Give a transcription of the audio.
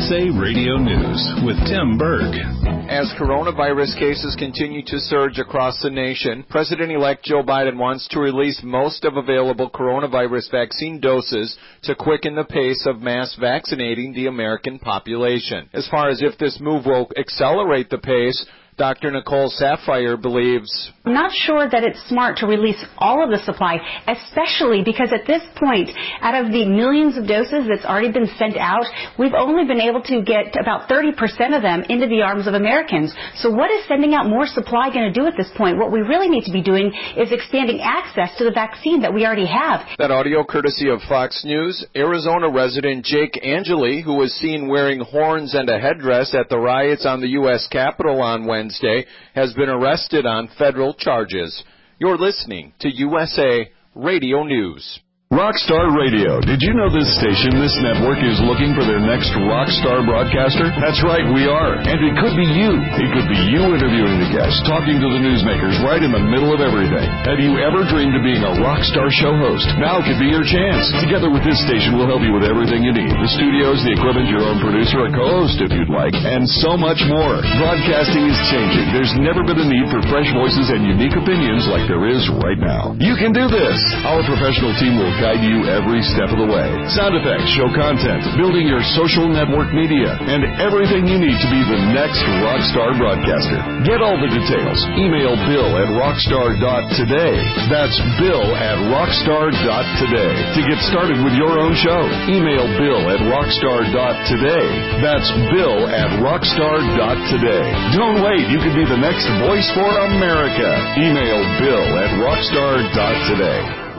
USA Radio News with Tim Berg. As coronavirus cases continue to surge across the nation, President-elect Joe Biden wants to release most of available coronavirus vaccine doses to quicken the pace of mass vaccinating the American population. As far as if this move will accelerate the pace, Dr. Nicole Saphier believes. I'm not sure that it's smart to release all of the supply, especially because at this point, out of the millions of doses that's already been sent out, we've only been able to get about 30% of them into the arms of Americans. So what is sending out more supply going to do at this point? What we really need to be doing is expanding access to the vaccine that we already have. That audio courtesy of Fox News. Arizona resident Jake Angeli, who was seen wearing horns and a headdress at the riots on the U.S. Capitol on Wednesday, has been arrested on federal charges. You're listening to USA Radio News. Rockstar Radio. Did you know this station, this network, is looking for their next rockstar broadcaster? That's right, we are. And it could be you. It could be you interviewing the guests, talking to the newsmakers right in the middle of everything. Have you ever dreamed of being a rockstar show host? Now could be your chance. Together with this station, we'll help you with everything you need. The studios, the equipment, your own producer, a co-host if you'd like, and so much more. Broadcasting is changing. There's never been a need for fresh voices and unique opinions like there is right now. You can do this. Our professional team will guide you every step of the way. Sound effects, show content, building your social network media, and everything you need to be the next rockstar broadcaster. Get all the details. Email bill@rockstar.today. That's bill@rockstar.today. To get started with your own show, email bill@rockstar.today. That's bill@rockstar.today. Don't wait. You could be the next voice for America. Email bill@rockstar.today.